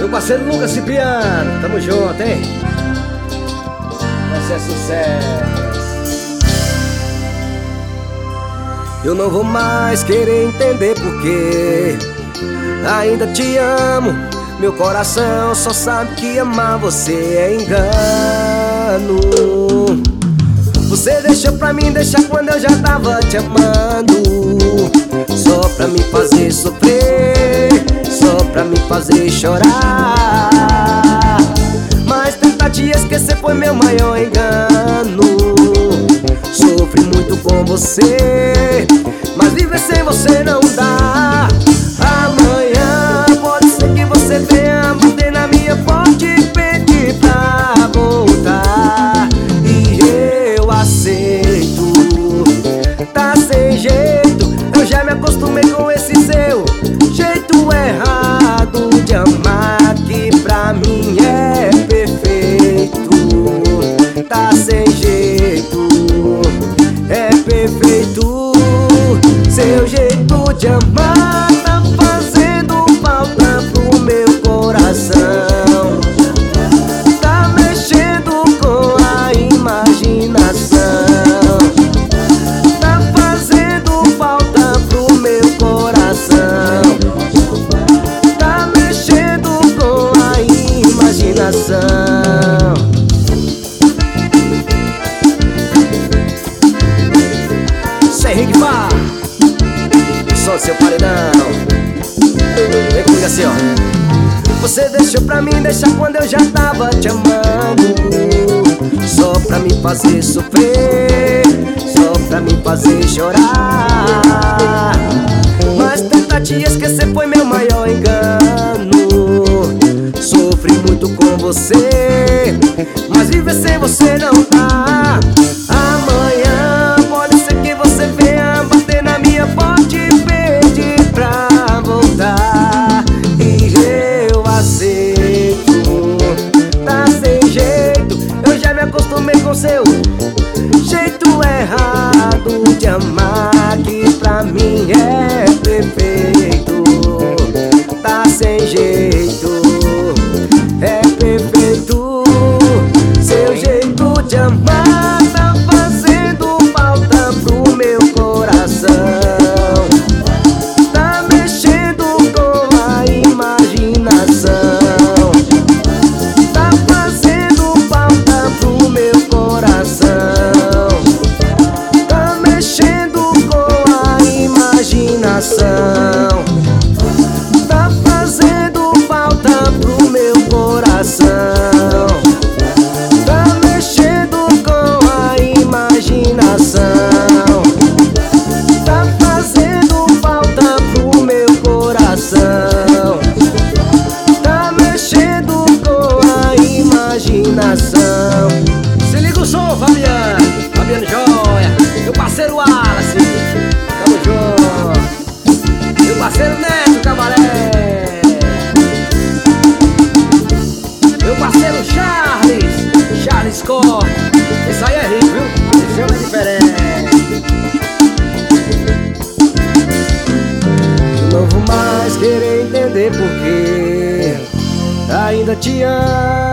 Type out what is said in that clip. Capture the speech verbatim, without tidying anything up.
Meu parceiro Lucas Cipriano, tamo junto, hein? Esse é sucesso. Eu não vou mais querer entender porquê ainda te amo. Meu coração só sabe que amar você é engano. Você deixou pra mim deixar quando eu já tava te amando, só pra me fazer sofrer, só pra me fazer chorar. Mas tentar te esquecer foi meu maior engano. Sofri muito com você, mas viver sem você não dá. Amanhã pode ser que você venha bater na minha porta e pedir pra voltar, e eu aceito. Tá sem jeito, eu já me acostumei com esse seu jeito errado de amar, que pra mim é perfeito. Tá sem jeito, é perfeito. Seu jeito de amar tá fazendo falta pro meu coração. Tá mexendo com a imaginação. Tá fazendo falta pro meu coração. Tá mexendo com a imaginação. Sem rigvar, só seu paredão. Vem comigo assim, ó. Você deixou pra mim deixar quando eu já tava te amando, só pra me fazer sofrer, só pra me fazer chorar. Mas tentar te esquecer foi meu maior engano. Sofri muito com você, mas viver sem você não dá. Amanhã pode ser que você venha bater na minha porta e pedir pra voltar, e eu aceito. Tá sem jeito, eu já me acostumei com seu jeito errado de amar, que pra mim é perfeito. Tá sem jeito, é perfeito. Seu jeito de amar tá fazendo falta pro meu coração. Tá mexendo com a imaginação. Tá fazendo falta pro meu coração. Tá mexendo com a imaginação. Tá fazendo falta pro meu coração. Tá mexendo com a imaginação. Tá fazendo falta pro meu coração. Tá mexendo com a imaginação. Se liga o som, Fabiano, Fabiano Joia, meu parceiro Wallace, tamo junto. Meu parceiro Neto Cabaré, meu parceiro Charles, Charles Scott. Esse aí é rico, viu? Esse homem é diferente. Eu não vou mais querer entender porquê ainda te amo.